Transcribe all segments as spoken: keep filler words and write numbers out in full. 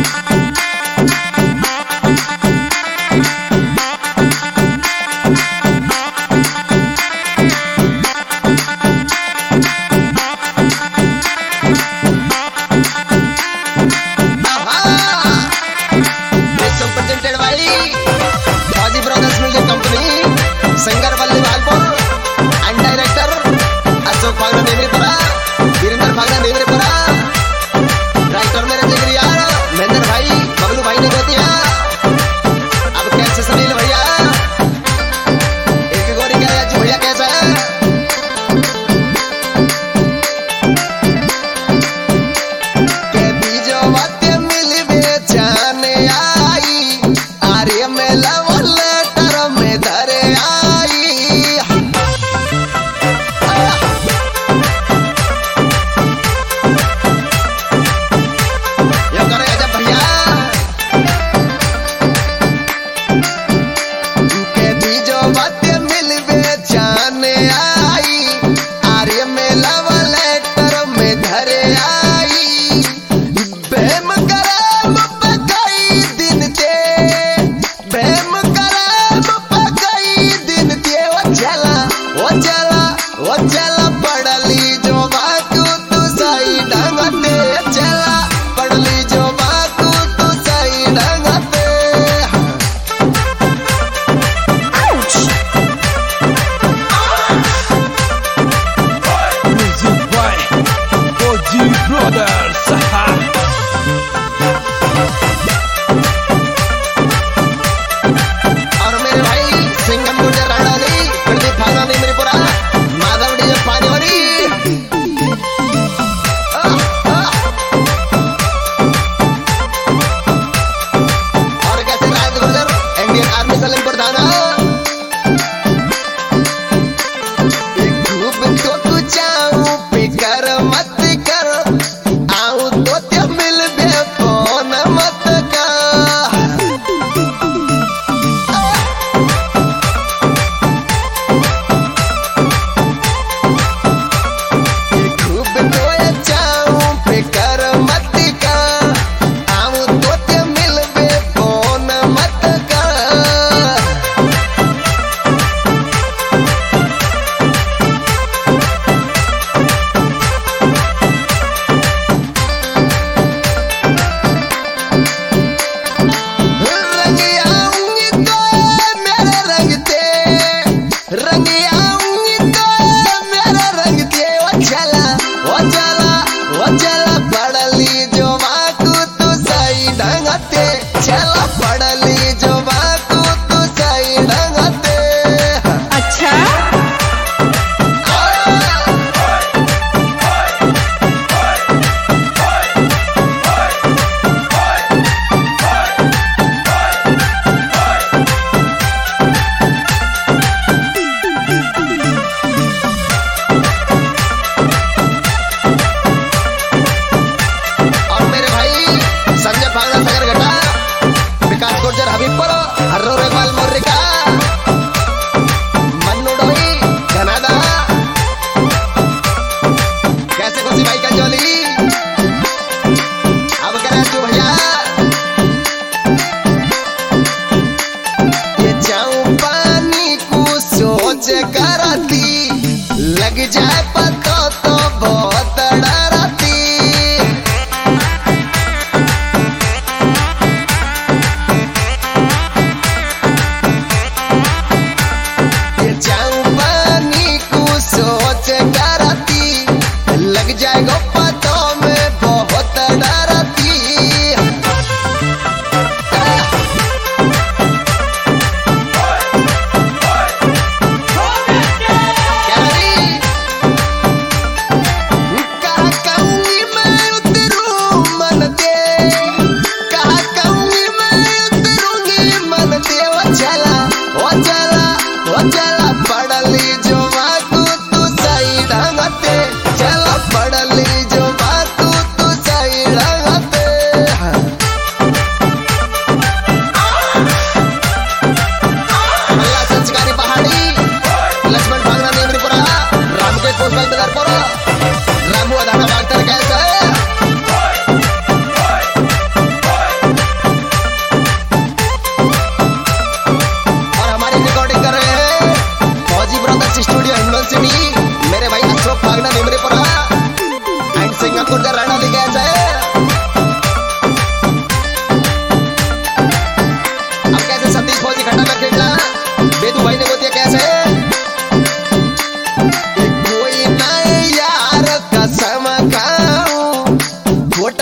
Singer Valli Bhagpur and director Ashok Phagna Nevripura, Virendra Phagna Nevripura, writer मेरे जिगरी यार महेंद्र भाई।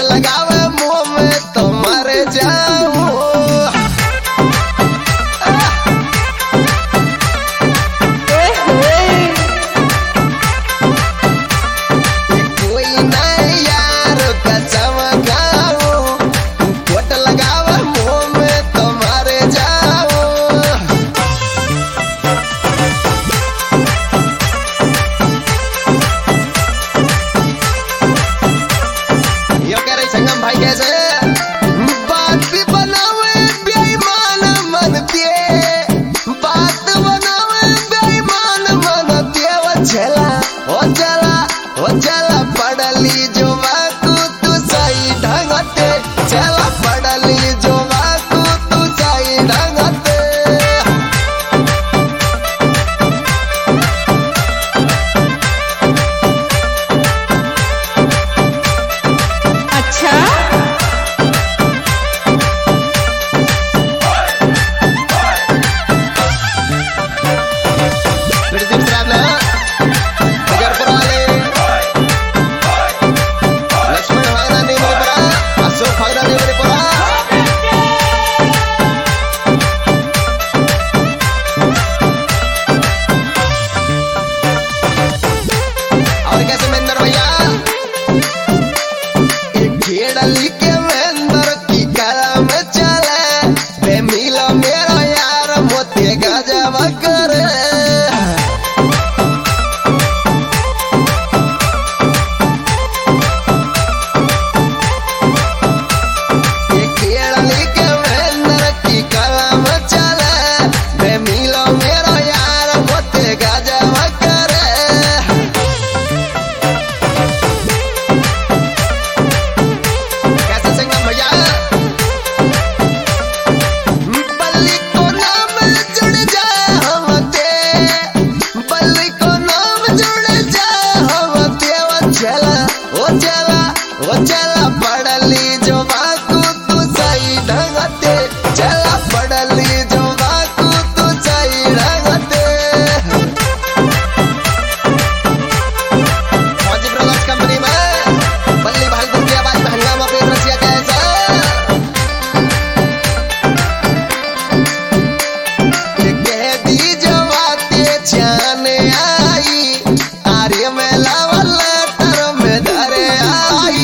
लगावे मुंह में तो मर जाऊं। भाई कैसे बात भी बनावे बेईमान मन दिए, बात बनावे बेईमान मन दिए। वो चला वो चला वो चला पड़ली जो बाकू तू सही ढंगते, चला पड़ली जो बाकू तू सही ढंगते। खेड़ली के मेंदर की कला में चले, बे मिला मेरा यार मोते गजब करे। ये खेड़ली के मेंदर की कला में चले, बे मिला मेरा यार मोते गजब करे। बल्ली को नाम जुड़ जाए हमते, बल्ली को नाम जुड़ जाए हमते। वो चला वो चला वो चला पड़ली जो बाकू तू सही ढंगते, चला पड़ली जो बाकू तू सही ढंगते। फौजी ब्रदर्स कंपनी में बल्ली भाई की आवाज में हंगामा पेश रसिया कैसा जान आई आर्य में लावल तर में धरे आई।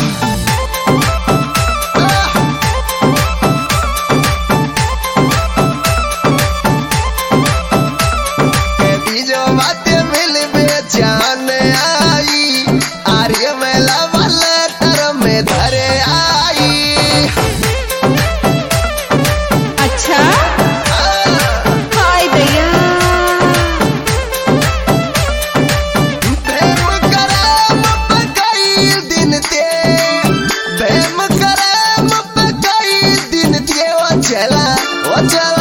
जो बातें मिल बेचान आई आर्य में लावल तर में धरे आई। अच्छा हाय भैया चला वो चला